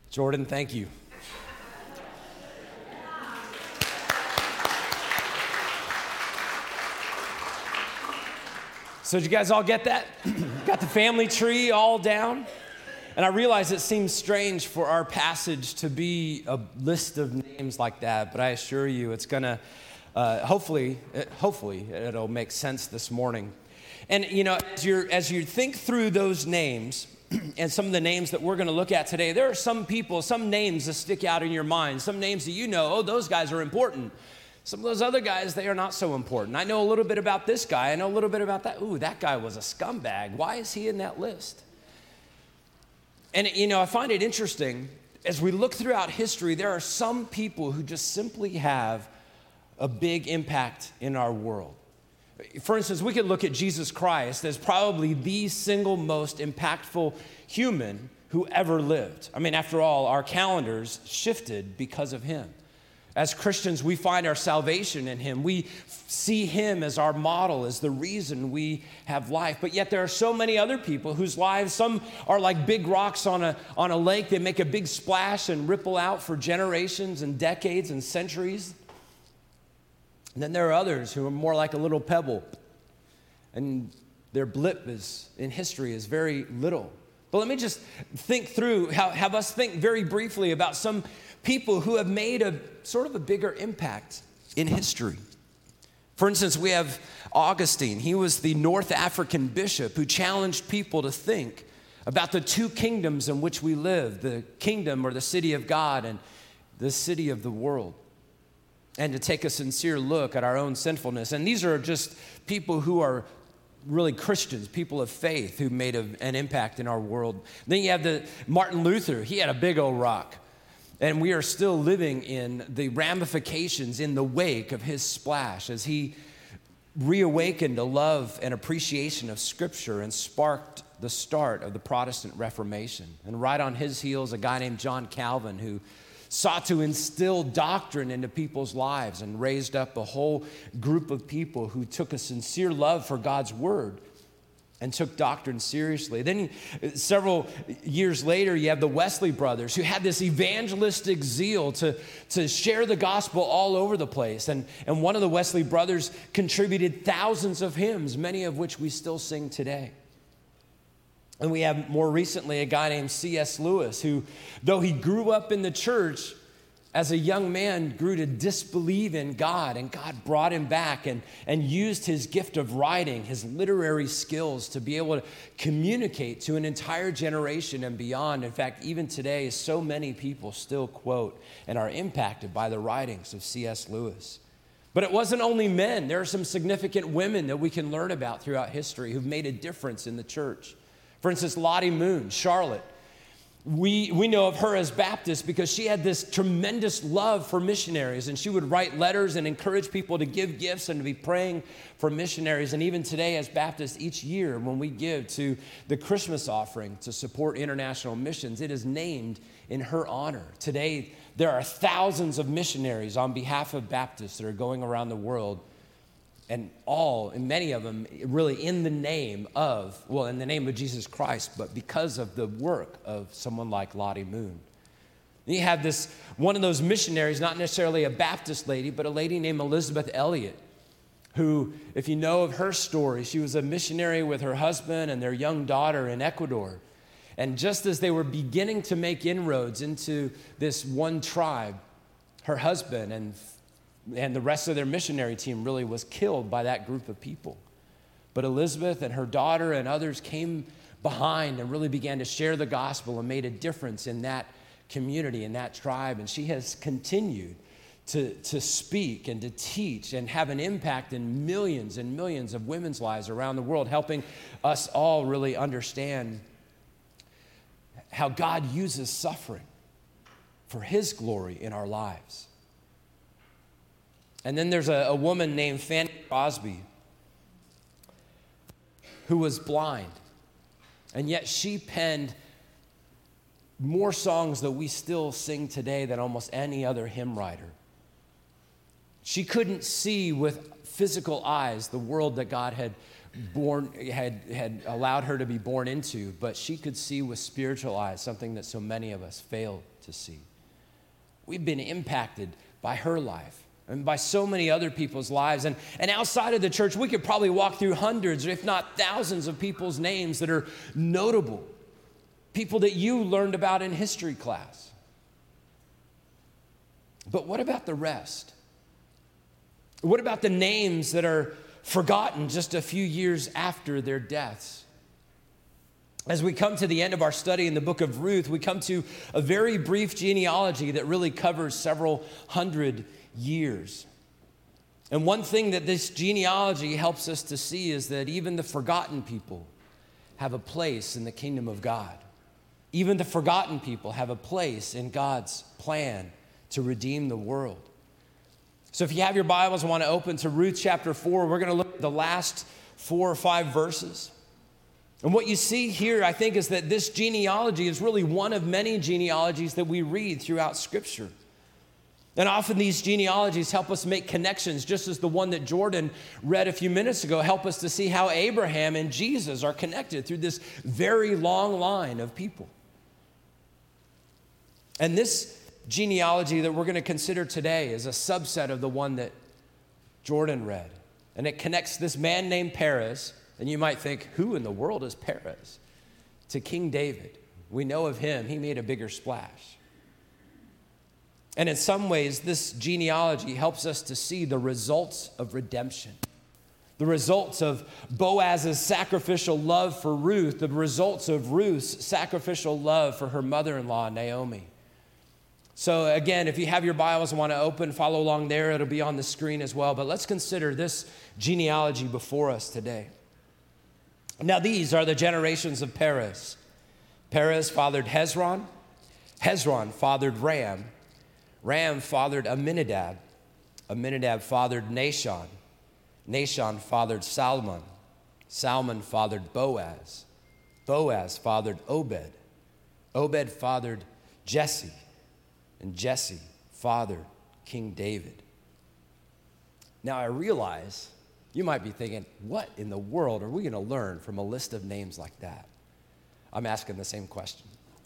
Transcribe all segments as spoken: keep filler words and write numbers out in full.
Jordan, thank you. So did you guys all get that? Got the family tree all down? And I realize it seems strange for our passage to be a list of names like that, but I assure you it's gonna, uh, hopefully, hopefully it'll make sense this morning. And you know, as, you're, as you think through those names, and some of the names that we're gonna look at today, there are some people, some names that stick out in your mind, some names that you know, oh, those guys are important. Some of those other guys, they are not so important. I know a little bit about this guy. I know a little bit about that. Ooh, that guy was a scumbag. Why is he in that list? And, you know, I find it interesting, as we look throughout history, there are some people who just simply have a big impact in our world. For instance, we could look at Jesus Christ as probably the single most impactful human who ever lived. I mean, after all, our calendars shifted because of him. As Christians, we find our salvation in him. We see him as our model, as the reason we have life. But yet there are so many other people whose lives, some are like big rocks on a, on a lake. They make a big splash and ripple out for generations and decades and centuries. And then there are others who are more like a little pebble. And their blip is, in history is very little. But let me just think through, how, have us think very briefly about some people who have made a sort of a bigger impact in history. For instance, we have Augustine. He was the North African bishop who challenged people to think about the two kingdoms in which we live, the kingdom or the city of God and the city of the world, and to take a sincere look at our own sinfulness. And these are just people who are really Christians, people of faith who made a, an impact in our world. Then you have the Martin Luther. He had a big old rock. And we are still living in the ramifications in the wake of his splash as he reawakened a love and appreciation of Scripture and sparked the start of the Protestant Reformation. And right on his heels, a guy named John Calvin who sought to instill doctrine into people's lives and raised up a whole group of people who took a sincere love for God's Word and took doctrine seriously. Then several years later, you have the Wesley brothers who had this evangelistic zeal to, to share the gospel all over the place. And, and one of the Wesley brothers contributed thousands of hymns, many of which we still sing today. And we have more recently a guy named C S Lewis who, though he grew up in the church, as a young man grew to disbelieve in God, and God brought him back and, and used his gift of writing, his literary skills to be able to communicate to an entire generation and beyond. In fact, even today, so many people still quote and are impacted by the writings of C S Lewis. But it wasn't only men. There are some significant women that we can learn about throughout history who've made a difference in the church. For instance, Lottie Moon, Charlotte. We, we know of her as Baptist because she had this tremendous love for missionaries, and she would write letters and encourage people to give gifts and to be praying for missionaries. And even today as Baptists, each year when we give to the Christmas offering to support international missions, it is named in her honor. Today, there are thousands of missionaries on behalf of Baptists that are going around the world, and all, and many of them really in the name of, well, in the name of Jesus Christ, but because of the work of someone like Lottie Moon. And you have this, one of those missionaries, not necessarily a Baptist lady, but a lady named Elizabeth Elliot, who, if you know of her story, she was a missionary with her husband and their young daughter in Ecuador. And just as they were beginning to make inroads into this one tribe, her husband and And the rest of their missionary team really was killed by that group of people. But Elizabeth and her daughter and others came behind and really began to share the gospel and made a difference in that community, in that tribe. And she has continued to, to speak and to teach and have an impact in millions and millions of women's lives around the world, helping us all really understand how God uses suffering for his glory in our lives. And then there's a, a woman named Fanny Crosby who was blind, and yet she penned more songs that we still sing today than almost any other hymn writer. She couldn't see with physical eyes the world that God had born, had, had allowed her to be born into, but she could see with spiritual eyes something that so many of us fail to see. We've been impacted by her life and by so many other people's lives. And, and outside of the church, we could probably walk through hundreds, if not thousands of people's names that are notable, people that you learned about in history class. But what about the rest? What about the names that are forgotten just a few years after their deaths? As we come to the end of our study in the book of Ruth, we come to a very brief genealogy that really covers several hundred years. And one thing that this genealogy helps us to see is that even the forgotten people have a place in the kingdom of God. Even the forgotten people have a place in God's plan to redeem the world. So if you have your Bibles and want to open to Ruth chapter four, we're going to look at the last four or five verses. And what you see here, I think, is that this genealogy is really one of many genealogies that we read throughout Scripture. And often these genealogies help us make connections, just as the one that Jordan read a few minutes ago, help us to see how Abraham and Jesus are connected through this very long line of people. And this genealogy that we're going to consider today is a subset of the one that Jordan read. And it connects this man named Perez, and you might think, who in the world is Perez? To King David. We know of him, he made a bigger splash. And in some ways, this genealogy helps us to see the results of redemption. The results of Boaz's sacrificial love for Ruth, the results of Ruth's sacrificial love for her mother-in-law, Naomi. So again, if you have your Bibles and want to open, follow along there. It'll be on the screen as well. But let's consider this genealogy before us today. Now these are the generations of Perez. Perez fathered Hezron. Hezron fathered Ram. Ram fathered Amminadab. Amminadab fathered Nahshon. Nahshon fathered Salmon. Salmon fathered Boaz. Boaz fathered Obed. Obed fathered Jesse. And Jesse fathered King David. Now I realize you might be thinking, what in the world are we going to learn from a list of names like that? I'm asking the same question.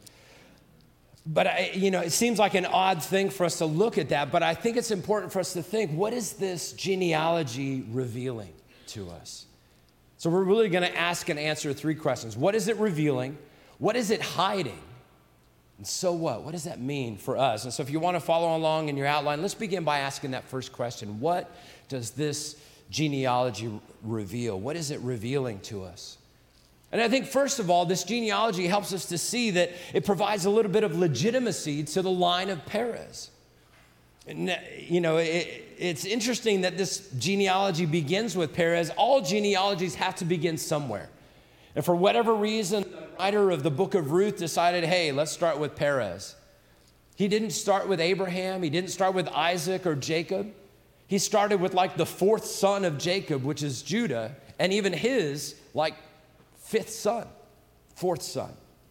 But I, you know, it seems like an odd thing for us to look at that, but I think it's important for us to think, what is this genealogy revealing to us? So we're really going to ask and answer three questions. What is it revealing? What is it hiding? And so what? What does that mean for us? And so if you want to follow along in your outline, let's begin by asking that first question. What does this genealogy reveal? What is it revealing to us? And I think, first of all, this genealogy helps us to see that it provides a little bit of legitimacy to the line of Perez. And, you know, it, it's interesting that this genealogy begins with Perez. All genealogies have to begin somewhere. And for whatever reason, the writer of the book of Ruth decided, hey, let's start with Perez. He didn't start with Abraham. He didn't start with Isaac or Jacob. He started with like the fourth son of Jacob, which is Judah, and even his like fifth son, fourth son,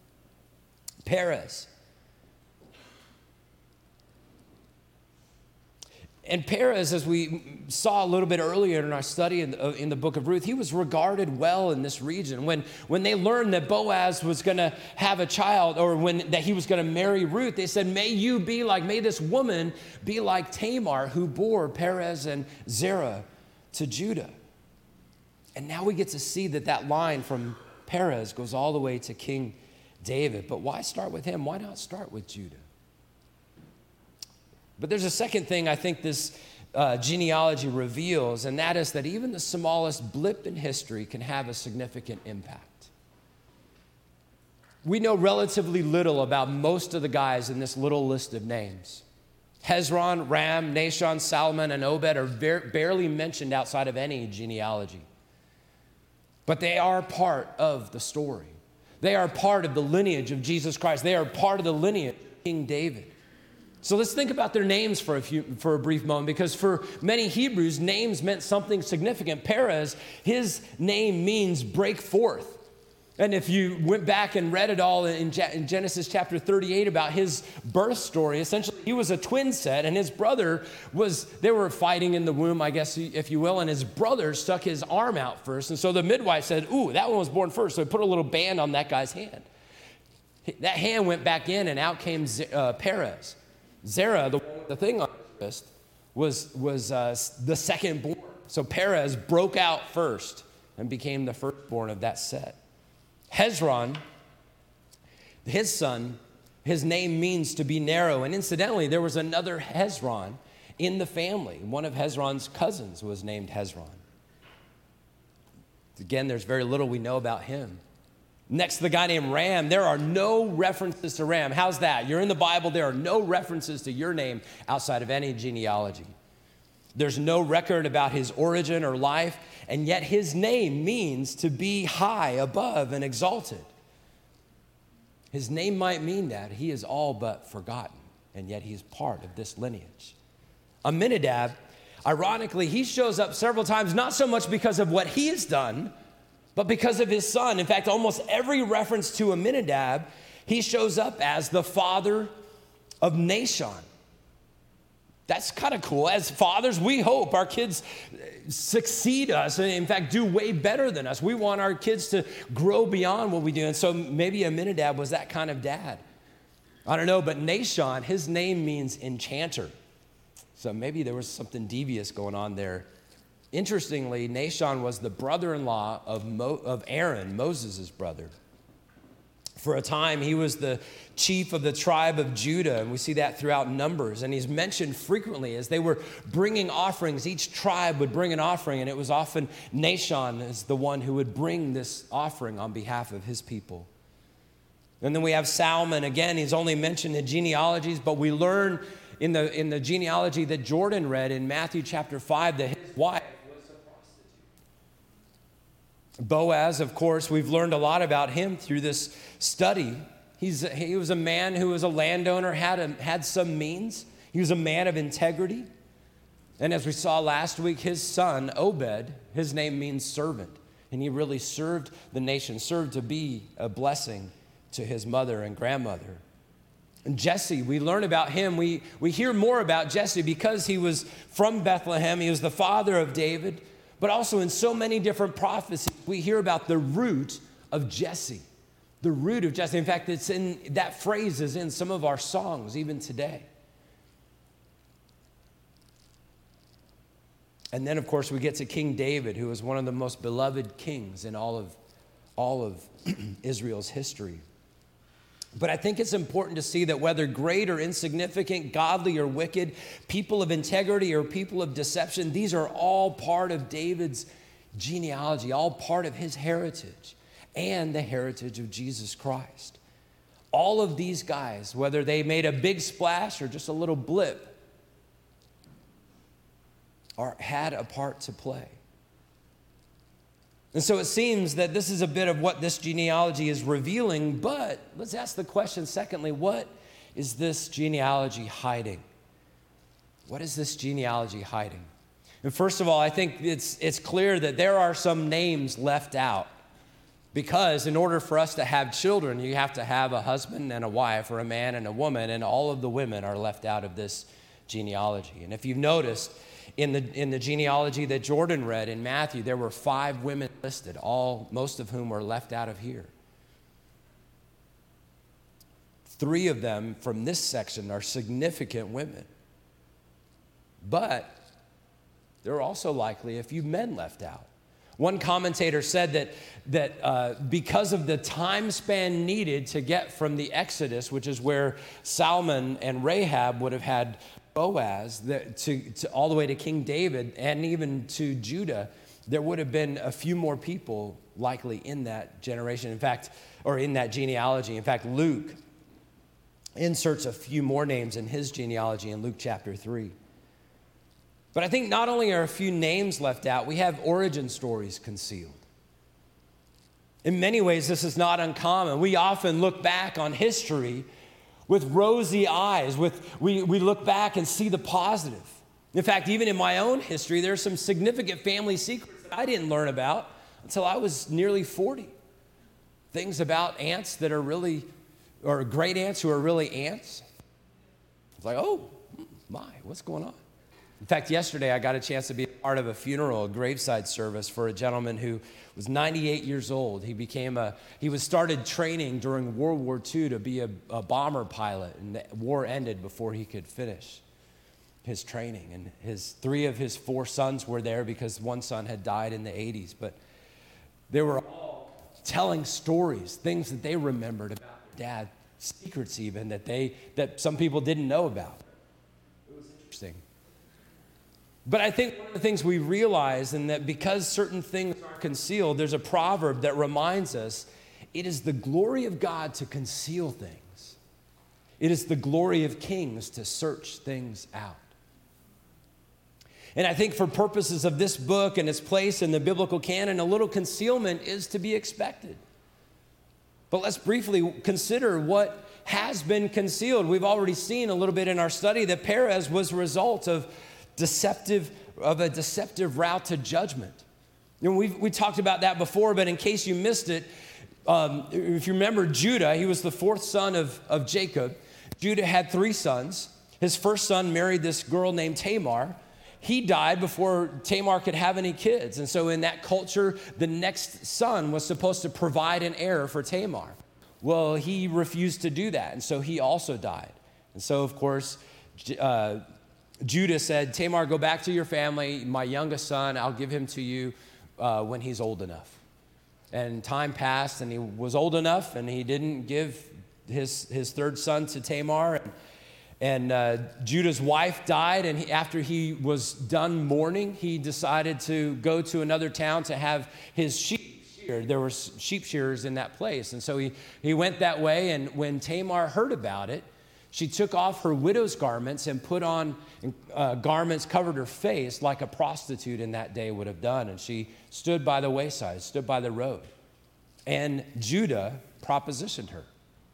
Perez. And Perez, as we saw a little bit earlier in our study in the, in the book of Ruth, he was regarded well in this region. When, when they learned that Boaz was going to have a child, or when that he was going to marry Ruth, they said, may you be like, may this woman be like Tamar, who bore Perez and Zerah to Judah. And now we get to see that that line from Perez goes all the way to King David. But why start with him? Why not start with Judah? But there's a second thing I think this uh, genealogy reveals, and that is that even the smallest blip in history can have a significant impact. We know relatively little about most of the guys in this little list of names. Hezron, Ram, Nahshon, Salmon, and Obed are ver- barely mentioned outside of any genealogy. But they are part of the story. They are part of the lineage of Jesus Christ. They are part of the lineage of King David. So let's think about their names for a few, for a brief moment, because for many Hebrews, names meant something significant. Perez, his name means break forth. And if you went back and read it all in Genesis chapter thirty-eight about his birth story, essentially he was a twin set, and his brother was, they were fighting in the womb, I guess, if you will, and his brother stuck his arm out first. And so the midwife said, ooh, that one was born first. So he put a little band on that guy's hand. That hand went back in, and out came uh, Perez. Zerah, the, the thing on his wrist, was, was uh, the second born. So Perez broke out first and became the firstborn of that set. Hezron, his son, his name means to be narrow. And incidentally, there was another Hezron in the family. One of Hezron's cousins was named Hezron. Again, there's very little we know about him. Next, the guy named Ram. There are no references to Ram. How's that? You're in the Bible. There are no references to your name outside of any genealogy. There's no record about his origin or life, and yet his name means to be high, above, and exalted. His name might mean that. He is all but forgotten, and yet he's part of this lineage. Amminadab, ironically, he shows up several times, not so much because of what he has done, but because of his son. In fact, almost every reference to Amminadab, he shows up as the father of Nahshon. That's kind of cool. As fathers, we hope our kids succeed us and, in fact, do way better than us. We want our kids to grow beyond what we do. And so maybe Amminadab was that kind of dad. I don't know, but Nahshon, his name means enchanter. So maybe there was something devious going on there. Interestingly, Nahshon was the brother-in-law of, Mo- of Aaron, Moses' brother. For a time, he was the chief of the tribe of Judah, and we see that throughout Numbers. And he's mentioned frequently as they were bringing offerings. Each tribe would bring an offering, and it was often Nahshon as the one who would bring this offering on behalf of his people. And then we have Salmon. Again, he's only mentioned in genealogies, but we learn in the, in the genealogy that Jordan read in Matthew chapter five that his wife was a prostitute. Boaz, of course, we've learned a lot about him through this study. He's, he was a man who was a landowner, had, a, had some means. He was a man of integrity. And as we saw last week, his son, Obed, his name means servant. And he really served the nation, served to be a blessing to his mother and grandmother. And Jesse, we learn about him. We, we hear more about Jesse because he was from Bethlehem. He was the father of David. But also in so many different prophecies, we hear about the root of Jesse. The root of Jesse. In fact, it's in that phrase is in some of our songs even today. And then, of course, we get to King David, who was one of the most beloved kings in all of, all of Israel's history. But I think it's important to see that whether great or insignificant, godly or wicked, people of integrity or people of deception, these are all part of David's genealogy, all part of his heritage and the heritage of Jesus Christ. All of these guys, whether they made a big splash or just a little blip, are, had a part to play. And so it seems that this is a bit of what this genealogy is revealing, but let's ask the question, secondly, what is this genealogy hiding? What is this genealogy hiding? And first of all, I think it's, it's clear that there are some names left out because in order for us to have children, you have to have a husband and a wife or a man and a woman, and all of the women are left out of this genealogy. And if you've noticed, In the, in the genealogy that Jordan read in Matthew, there were five women listed, all, most of whom were left out of here. Three of them from this section are significant women. But there are also likely a few men left out. One commentator said that, that uh, because of the time span needed to get from the Exodus, which is where Salmon and Rahab would have had Boaz, that to, to all the way to King David and even to Judah, there would have been a few more people likely in that generation. In fact, or in that genealogy. In fact, Luke inserts a few more names in his genealogy in Luke chapter three. But I think not only are a few names left out, we have origin stories concealed. In many ways, this is not uncommon. We often look back on history with rosy eyes. With we, we look back and see the positive. In fact, even in my own history, there are some significant family secrets that I didn't learn about until I was nearly forty. things about ants that are really, or great ants who are really ants. It's like, oh, my, what's going on? In fact, yesterday I got a chance to be a part of a funeral, a graveside service for a gentleman who was ninety-eight years old. He became a, he was started training during World War Two to be a, a bomber pilot, and the war ended before he could finish his training. And his three of his four sons were there because one son had died in the eighties. But they were all telling stories, things that they remembered about their dad, secrets even that they that some people didn't know about. It was interesting. But I think one of the things we realize, and that because certain things are concealed, there's a proverb that reminds us, it is the glory of God to conceal things. It is the glory of kings to search things out. And I think for purposes of this book and its place in the biblical canon, a little concealment is to be expected. But let's briefly consider what has been concealed. We've already seen a little bit in our study that Perez was a result of deceptive of a deceptive route to judgment. You know, we we talked about that before, but in case you missed it, um, if you remember Judah, he was the fourth son of, of Jacob. Judah had three sons. His first son married this girl named Tamar. He died before Tamar could have any kids. And so in that culture, the next son was supposed to provide an heir for Tamar. Well, he refused to do that, and so he also died. And so, of course, uh, Judah said, Tamar, go back to your family. My youngest son, I'll give him to you uh, when he's old enough. And time passed, and he was old enough, and he didn't give his, his third son to Tamar. And, and uh, Judah's wife died, and he, after he was done mourning, he decided to go to another town to have his sheep sheared. There were sheep shearers in that place. And so he, he went that way, and when Tamar heard about it, she took off her widow's garments and put on uh, garments, covered her face like a prostitute in that day would have done. And she stood by the wayside, stood by the road. And Judah propositioned her.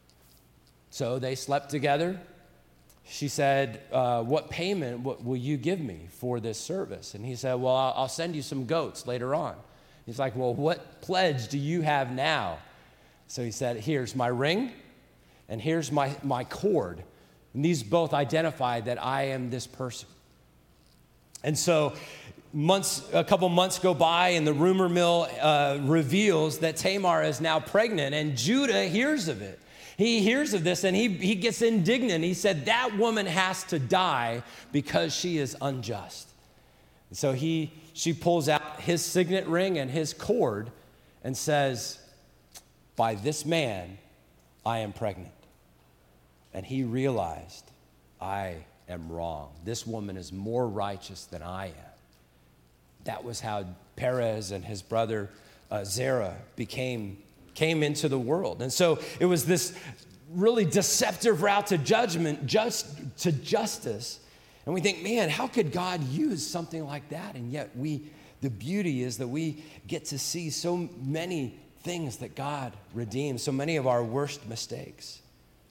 So they slept together. She said, uh, what payment what will you give me for this service? And he said, well, I'll, I'll send you some goats later on. He's like, well, what pledge do you have now? So he said, here's my ring. And here's my, my cord. And these both identify that I am this person. And so months, a couple months go by, and the rumor mill uh, reveals that Tamar is now pregnant, and Judah hears of it. He hears of this, and he, he gets indignant. He said, that woman has to die because she is unjust. And so he, she pulls out his signet ring and his cord and says, by this man, I am pregnant. And he realized, I am wrong. This woman is more righteous than I am. That was how Perez and his brother uh, Zerah became, came into the world. And so it was this really deceptive route to judgment, just to justice. And we think, man, how could God use something like that? And yet we, the beauty is that we get to see so many things that God redeems, so many of our worst mistakes.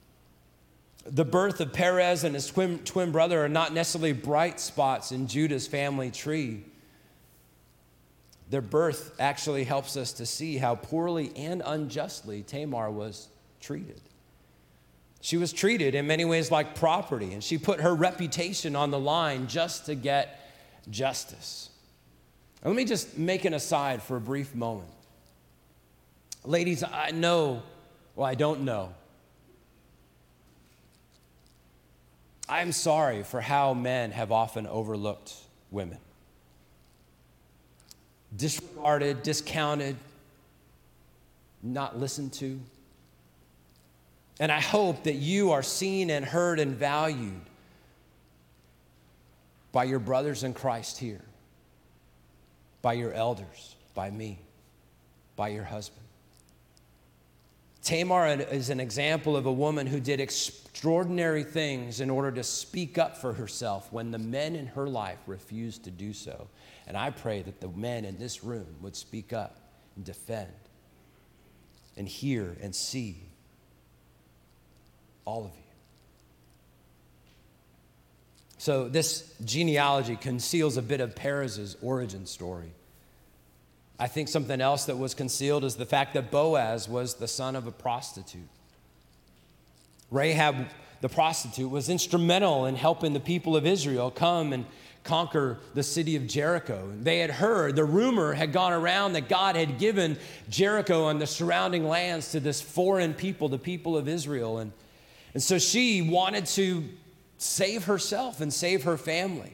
The birth of Perez and his twin, twin brother are not necessarily bright spots in Judah's family tree. Their birth actually helps us to see how poorly and unjustly Tamar was treated. She was treated in many ways like property, and she put her reputation on the line just to get justice. And let me just make an aside for a brief moment. Ladies, I know, well, I don't know. I'm sorry for how men have often overlooked women. Disregarded, discounted, not listened to. And I hope that you are seen and heard and valued by your brothers in Christ here, by your elders, by me, by your husband. Tamar is an example of a woman who did extraordinary things in order to speak up for herself when the men in her life refused to do so. And I pray that the men in this room would speak up and defend and hear and see all of you. So this genealogy conceals a bit of Perez's origin story. I think something else that was concealed is the fact that Boaz was the son of a prostitute. Rahab, the prostitute, was instrumental in helping the people of Israel come and conquer the city of Jericho. They had heard, the rumor had gone around that God had given Jericho and the surrounding lands to this foreign people, the people of Israel. And, and so she wanted to save herself and save her family.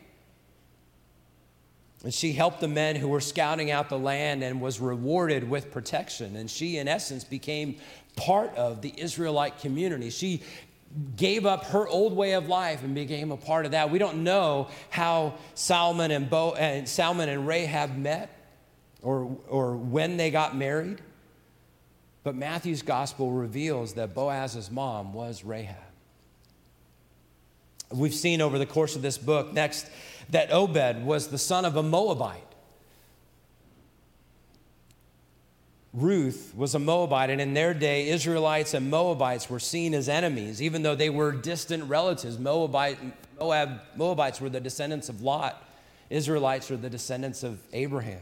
And she helped the men who were scouting out the land and was rewarded with protection. And she, in essence, became part of the Israelite community. She gave up her old way of life and became a part of that. We don't know how Salmon and, Bo, and, Salmon and Rahab met or, or when they got married. But Matthew's gospel reveals that Boaz's mom was Rahab. We've seen over the course of this book, next, that Obed was the son of a Moabite. Ruth was a Moabite, and in their day, Israelites and Moabites were seen as enemies, even though they were distant relatives. Moabite, Moab, Moabites were the descendants of Lot. Israelites were the descendants of Abraham.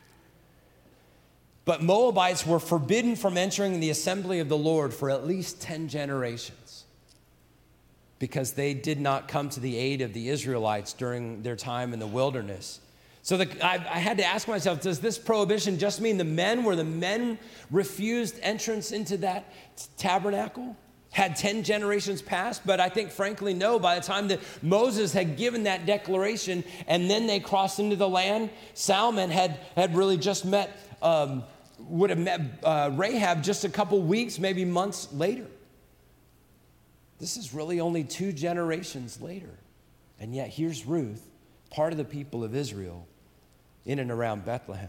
But Moabites were forbidden from entering the assembly of the Lord for at least ten generations, because they did not come to the aid of the Israelites during their time in the wilderness. So the, I, I had to ask myself, does this prohibition just mean the men, where the men refused entrance into that t- tabernacle? Had ten generations passed? But I think, frankly, no. By the time that Moses had given that declaration and then they crossed into the land, Salmon had, had really just met, um, would have met uh, Rahab just a couple weeks, maybe months later. This is really only two generations later. And yet here's Ruth, part of the people of Israel, in and around Bethlehem.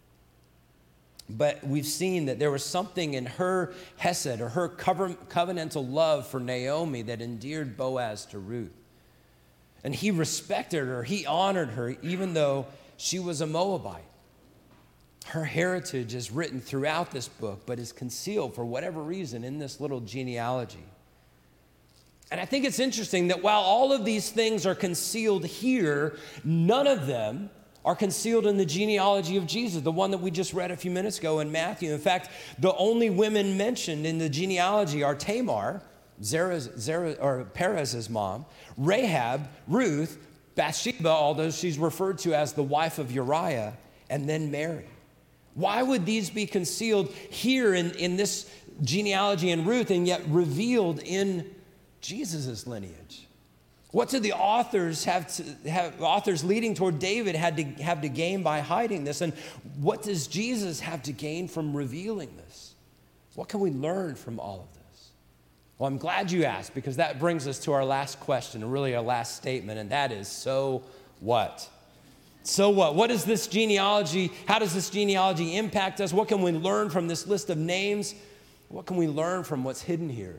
But we've seen that there was something in her hesed, or her covenantal love for Naomi, that endeared Boaz to Ruth. And he respected her, he honored her, even though she was a Moabite. Her heritage is written throughout this book, but is concealed for whatever reason in this little genealogy. And I think it's interesting that while all of these things are concealed here, none of them are concealed in the genealogy of Jesus, the one that we just read a few minutes ago in Matthew. In fact, the only women mentioned in the genealogy are Tamar, Zerah's, Zerah, or Perez's mom, Rahab, Ruth, Bathsheba, although she's referred to as the wife of Uriah, and then Mary. Why would these be concealed here in, in this genealogy in Ruth and yet revealed in Jesus' lineage? What did the authors have to have, authors leading toward David had to have to gain by hiding this? And what does Jesus have to gain from revealing this? What can we learn from all of this? Well, I'm glad you asked, because that brings us to our last question, and really our last statement, and that is, so what? So what? What is this genealogy? How does this genealogy impact us? What can we learn from this list of names? What can we learn from what's hidden here?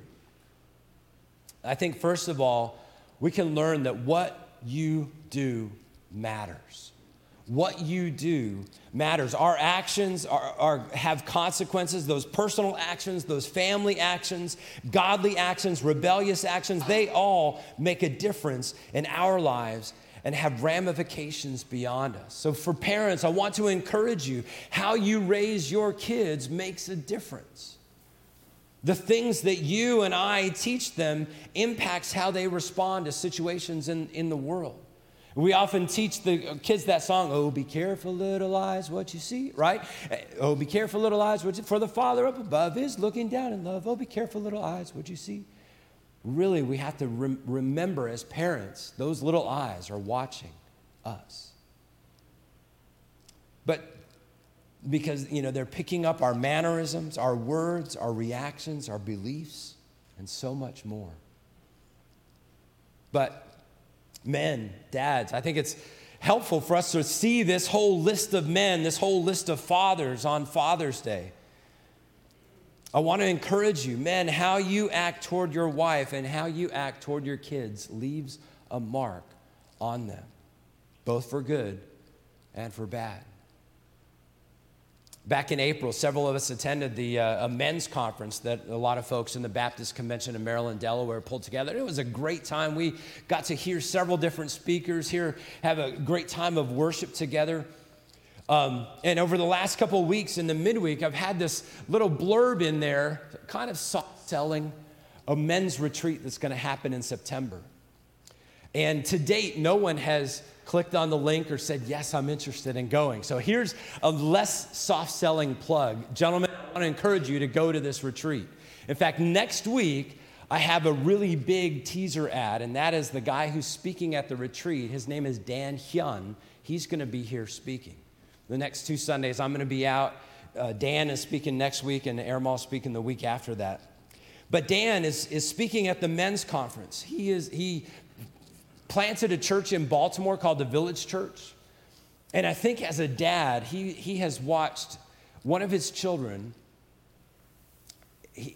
I think, first of all, we can learn that what you do matters. What you do matters. Our actions are, are, have consequences. Those personal actions, those family actions, godly actions, rebellious actions, they all make a difference in our lives and have ramifications beyond us. So for parents, I want to encourage you, how you raise your kids makes a difference. The things that you and I teach them impacts how they respond to situations in, in the world. We often teach the kids that song, oh, be careful, little eyes, what you see, right? Oh, be careful, little eyes, what you, for the Father up above is looking down in love. Oh, be careful, little eyes, what you see. Really, we have to rem- remember as parents, those little eyes are watching us. But because, you know, they're picking up our mannerisms, our words, our reactions, our beliefs, and so much more. But men, dads, I think it's helpful for us to see this whole list of men, this whole list of fathers on Father's Day. I want to encourage you, men, how you act toward your wife and how you act toward your kids leaves a mark on them, both for good and for bad. Back in April, several of us attended the uh, a men's conference that a lot of folks in the Baptist Convention in Maryland, Delaware pulled together. It was a great time. We got to hear several different speakers here, have a great time of worship together. Um, and over the last couple of weeks in the midweek, I've had this little blurb in there, kind of soft selling a men's retreat that's going to happen in September. And to date, no one has clicked on the link or said, yes, I'm interested in going. So here's a less soft-selling plug. Gentlemen, I want to encourage you to go to this retreat. In fact, next week, I have a really big teaser ad, and that is the guy who's speaking at the retreat. His name is Dan Hyun. He's going to be here speaking. The next two Sundays, I'm going to be out. Uh, Dan is speaking next week, and Airmal is speaking the week after that. But Dan is, is speaking at the men's conference. He is he planted a church in Baltimore called the Village Church. And I think as a dad, he, he has watched one of his children, he,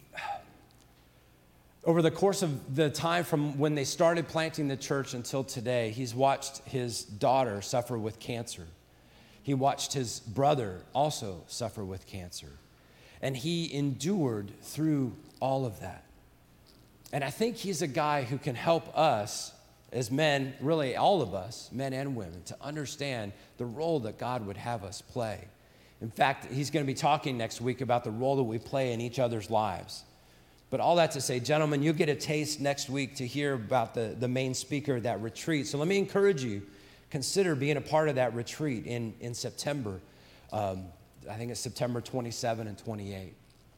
over the course of the time from when they started planting the church until today, he's watched his daughter suffer with cancer. He watched his brother also suffer with cancer. And he endured through all of that. And I think he's a guy who can help us as men, really all of us, men and women, to understand the role that God would have us play. In fact, he's going to be talking next week about the role that we play in each other's lives. But all that to say, gentlemen, you'll get a taste next week to hear about the, the main speaker of that retreat. So let me encourage you, consider being a part of that retreat in, in September. Um, I think it's September twenty-seventh and twenty-eighth.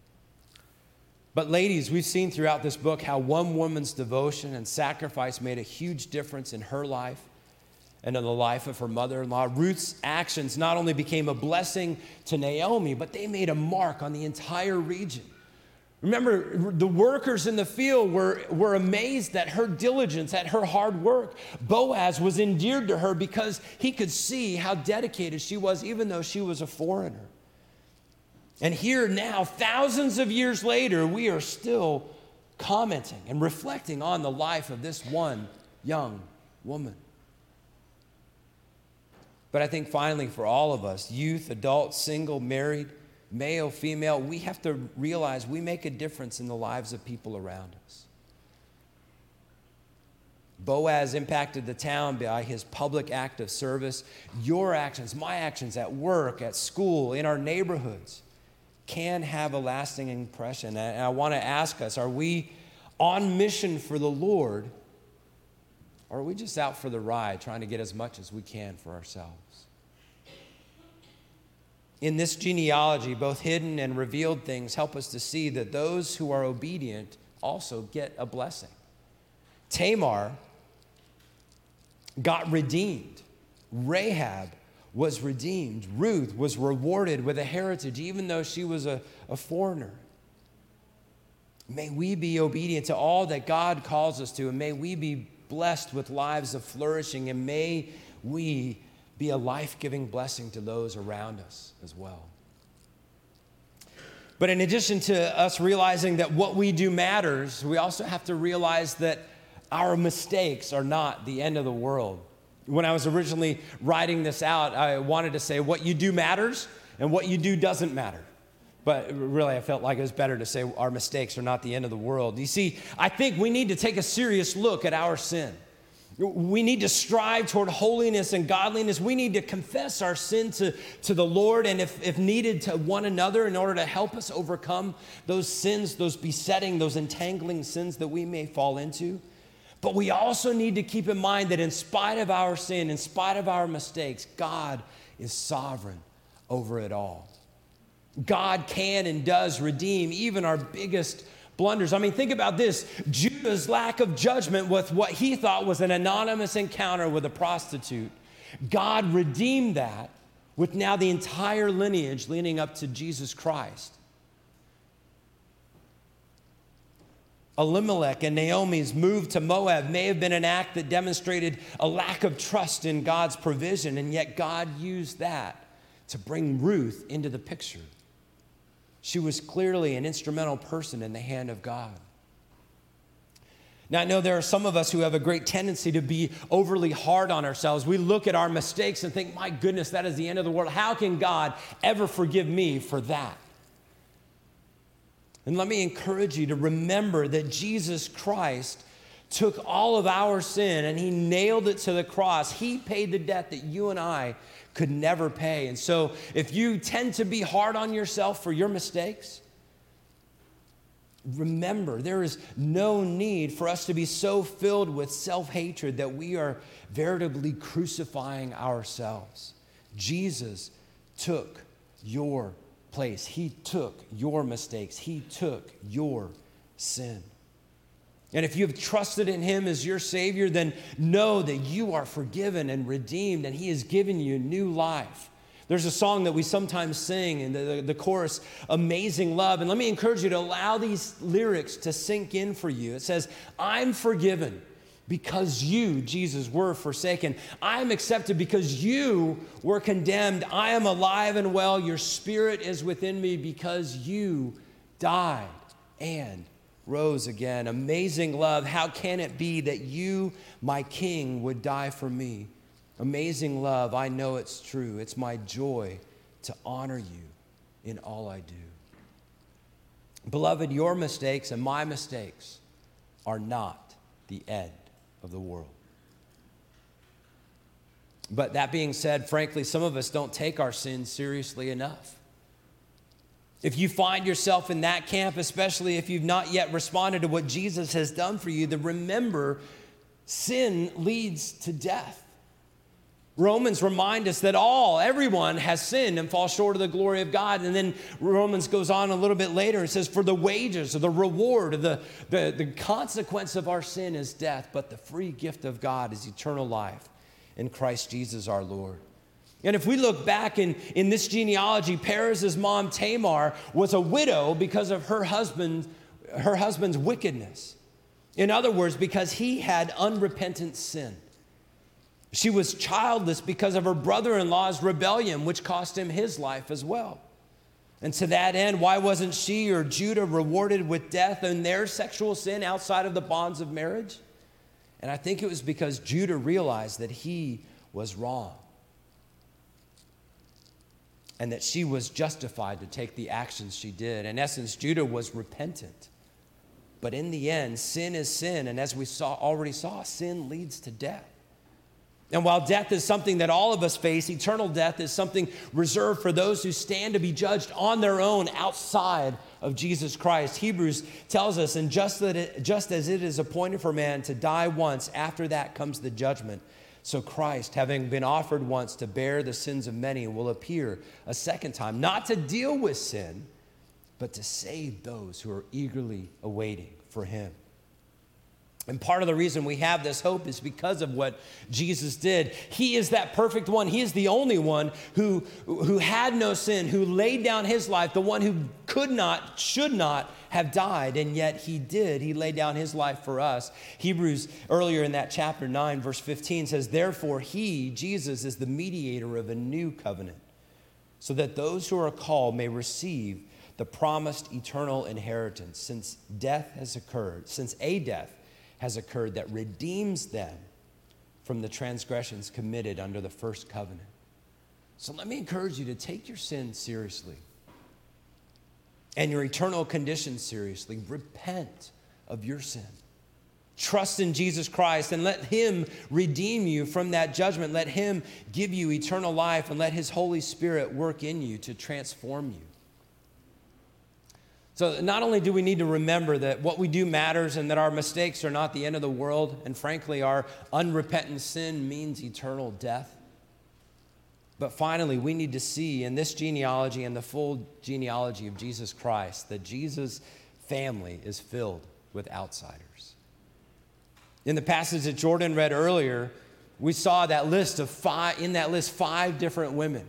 But ladies, we've seen throughout this book how one woman's devotion and sacrifice made a huge difference in her life and in the life of her mother-in-law. Ruth's actions not only became a blessing to Naomi, but they made a mark on the entire region. Remember, the workers in the field were, were amazed at her diligence, at her hard work. Boaz was endeared to her because he could see how dedicated she was, even though she was a foreigner. And here now, thousands of years later, we are still commenting and reflecting on the life of this one young woman. But I think finally for all of us, youth, adult, single, married, male, female, we have to realize we make a difference in the lives of people around us. Boaz impacted the town by his public act of service. Your actions, my actions at work, at school, in our neighborhoods, can have a lasting impression. And I want to ask us, are we on mission for the Lord, or are we just out for the ride trying to get as much as we can for ourselves? In this genealogy, both hidden and revealed things help us to see that those who are obedient also get a blessing. Tamar got redeemed. Rahab was redeemed. Ruth was rewarded with a heritage, even though she was a, a foreigner. May we be obedient to all that God calls us to, and may we be blessed with lives of flourishing, and may we be a life-giving blessing to those around us as well. But in addition to us realizing that what we do matters, we also have to realize that our mistakes are not the end of the world. When I was originally writing this out, I wanted to say what you do matters and what you do doesn't matter. But really, I felt like it was better to say our mistakes are not the end of the world. You see, I think we need to take a serious look at our sin. We need to strive toward holiness and godliness. We need to confess our sin to, to the Lord, and if, if needed, to one another in order to help us overcome those sins, those besetting, those entangling sins that we may fall into. But we also need to keep in mind that in spite of our sin, in spite of our mistakes, God is sovereign over it all. God can and does redeem even our biggest blunders. I mean, think about this. Judah's lack of judgment with what he thought was an anonymous encounter with a prostitute. God redeemed that with now the entire lineage leading up to Jesus Christ. Elimelech and Naomi's move to Moab may have been an act that demonstrated a lack of trust in God's provision, and yet God used that to bring Ruth into the picture. She was clearly an instrumental person in the hand of God. Now, I know there are some of us who have a great tendency to be overly hard on ourselves. We look at our mistakes and think, my goodness, that is the end of the world. How can God ever forgive me for that? And let me encourage you to remember that Jesus Christ took all of our sin and he nailed it to the cross. He paid the debt that you and I could never pay. And so if you tend to be hard on yourself for your mistakes, remember, there is no need for us to be so filled with self-hatred that we are veritably crucifying ourselves. Jesus took your place. He took your mistakes. He took your sin. And if you have trusted in him as your Savior, then know that you are forgiven and redeemed, and he has given you new life. There's a song that we sometimes sing in the, the, the chorus, Amazing Love. And let me encourage you to allow these lyrics to sink in for you. It says, I'm forgiven because you, Jesus, were forsaken. I am accepted because you were condemned. I am alive and well. Your spirit is within me because you died and rose again. Amazing love. How can it be that you, my King, would die for me? Amazing love. I know it's true. It's my joy to honor you in all I do. Beloved, your mistakes and my mistakes are not the end of the world. But that being said, frankly, some of us don't take our sins seriously enough. If you find yourself in that camp, especially if you've not yet responded to what Jesus has done for you, then remember, sin leads to death. Romans remind us that all, everyone has sinned and falls short of the glory of God. And then Romans goes on a little bit later and says, for the wages or the reward or the, the, the consequence of our sin is death, but the free gift of God is eternal life in Christ Jesus our Lord. And if we look back in, in this genealogy, Perez's mom Tamar was a widow because of her husband, her husband's wickedness. In other words, because he had unrepentant sin. She was childless because of her brother-in-law's rebellion, which cost him his life as well. And to that end, why wasn't she or Judah rewarded with death in their sexual sin outside of the bonds of marriage? And I think it was because Judah realized that he was wrong and that she was justified to take the actions she did. In essence, Judah was repentant. But in the end, sin is sin, and as we saw already saw, sin leads to death. And while death is something that all of us face, eternal death is something reserved for those who stand to be judged on their own outside of Jesus Christ. Hebrews tells us, and just, that it, just as it is appointed for man to die once, after that comes the judgment. So Christ, having been offered once to bear the sins of many, will appear a second time, not to deal with sin, but to save those who are eagerly awaiting for him. And part of the reason we have this hope is because of what Jesus did. He is that perfect one. He is the only one who, who had no sin, who laid down his life, the one who could not, should not have died, and yet he did. He laid down his life for us. Hebrews, earlier in that chapter nine, verse fifteen says, therefore he, Jesus, is the mediator of a new covenant, so that those who are called may receive the promised eternal inheritance, since death has occurred, since a death has occurred that redeems them from the transgressions committed under the first covenant. So let me encourage you to take your sin seriously and your eternal condition seriously. Repent of your sin. Trust in Jesus Christ and let him redeem you from that judgment. Let him give you eternal life and let his Holy Spirit work in you to transform you. So not only do we need to remember that what we do matters and that our mistakes are not the end of the world, and frankly, our unrepentant sin means eternal death, but finally, we need to see in this genealogy and the full genealogy of Jesus Christ that Jesus' family is filled with outsiders. In the passage that Jordan read earlier, we saw that list of five, in that list, five different women.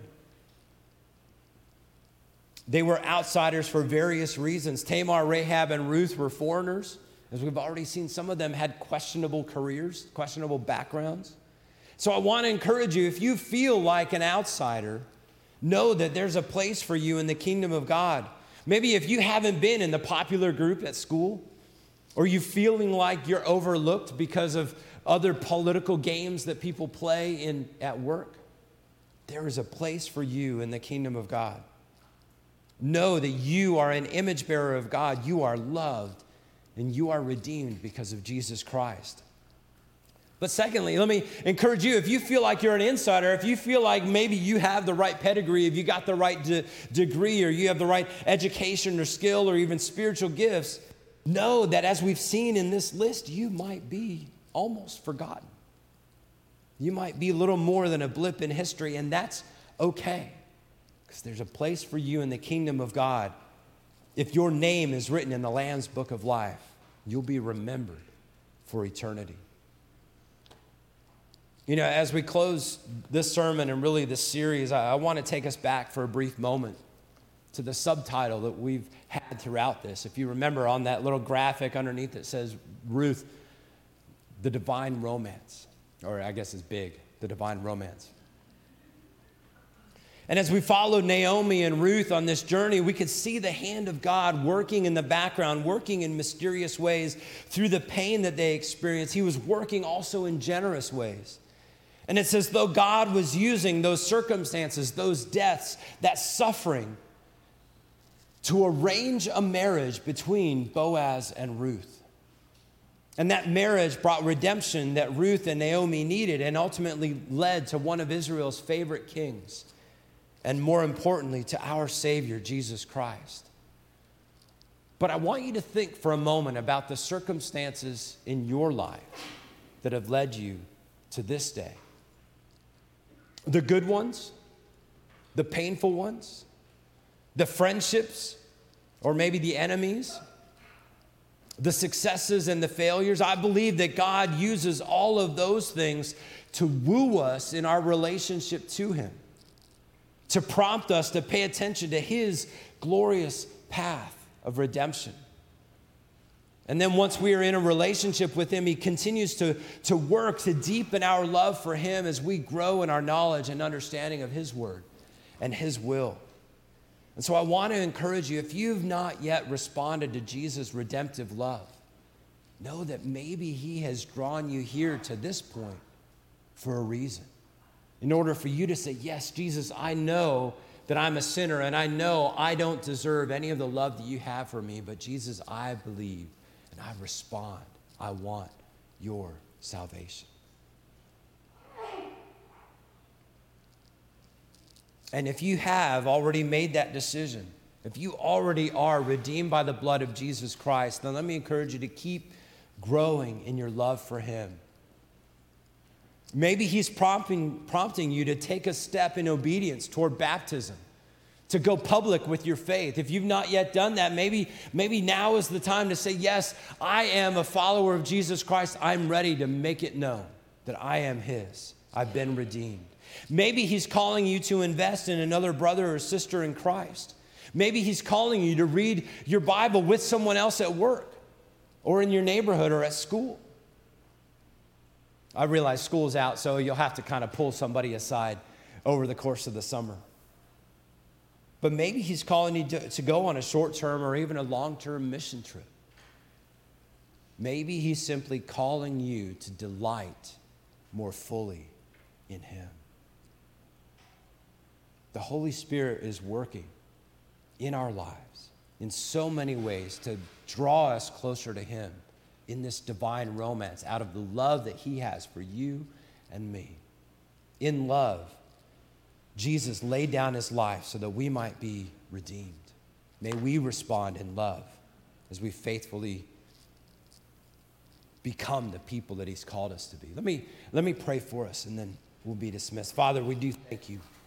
They were outsiders for various reasons. Tamar, Rahab, and Ruth were foreigners. As we've already seen, some of them had questionable careers, questionable backgrounds. So I want to encourage you, if you feel like an outsider, know that there's a place for you in the kingdom of God. Maybe if you haven't been in the popular group at school, or you feeling like you're overlooked because of other political games that people play in at work, there is a place for you in the kingdom of God. Know that you are an image bearer of God. You are loved and you are redeemed because of Jesus Christ. But secondly, let me encourage you, if you feel like you're an insider, if you feel like maybe you have the right pedigree, if you got the right de- degree, or you have the right education or skill or even spiritual gifts, know that as we've seen in this list, you might be almost forgotten. You might be a little more than a blip in history, and that's okay, because there's a place for you in the kingdom of God. If your name is written in the Lamb's book of life, you'll be remembered for eternity. You know, as we close this sermon and really this series, I, I want to take us back for a brief moment to the subtitle that we've had throughout this. If you remember on that little graphic underneath, it says Ruth, the divine romance, or I guess it's big, the divine romance. And as we followed Naomi and Ruth on this journey, we could see the hand of God working in the background, working in mysterious ways through the pain that they experienced. He was working also in generous ways. And it's as though God was using those circumstances, those deaths, that suffering to arrange a marriage between Boaz and Ruth. And that marriage brought redemption that Ruth and Naomi needed, and ultimately led to one of Israel's favorite kings, and more importantly, to our Savior, Jesus Christ. But I want you to think for a moment about the circumstances in your life that have led you to this day. The good ones, the painful ones, the friendships, or maybe the enemies, the successes and the failures. I believe that God uses all of those things to woo us in our relationship to Him, to prompt us to pay attention to His glorious path of redemption. And then once we are in a relationship with Him, He continues to, to work to deepen our love for Him as we grow in our knowledge and understanding of His word and His will. And so I want to encourage you, if you've not yet responded to Jesus' redemptive love, know that maybe He has drawn you here to this point for a reason. In order for you to say, yes, Jesus, I know that I'm a sinner, and I know I don't deserve any of the love that you have for me, but Jesus, I believe. And I respond. I want your salvation. And if you have already made that decision, if you already are redeemed by the blood of Jesus Christ, then let me encourage you to keep growing in your love for Him. Maybe He's prompting, prompting you to take a step in obedience toward baptism, to go public with your faith. If you've not yet done that, maybe, maybe now is the time to say, yes, I am a follower of Jesus Christ. I'm ready to make it known that I am His. I've been redeemed. Maybe He's calling you to invest in another brother or sister in Christ. Maybe He's calling you to read your Bible with someone else at work or in your neighborhood or at school. I realize school's out, so you'll have to kind of pull somebody aside over the course of the summer. But maybe He's calling you to, to go on a short-term or even a long-term mission trip. Maybe He's simply calling you to delight more fully in Him. The Holy Spirit is working in our lives in so many ways to draw us closer to Him in this divine romance out of the love that He has for you and me. In love, Jesus laid down His life so that we might be redeemed. May we respond in love as we faithfully become the people that He's called us to be. Let me, let me pray for us, and then we'll be dismissed. Father, we do thank You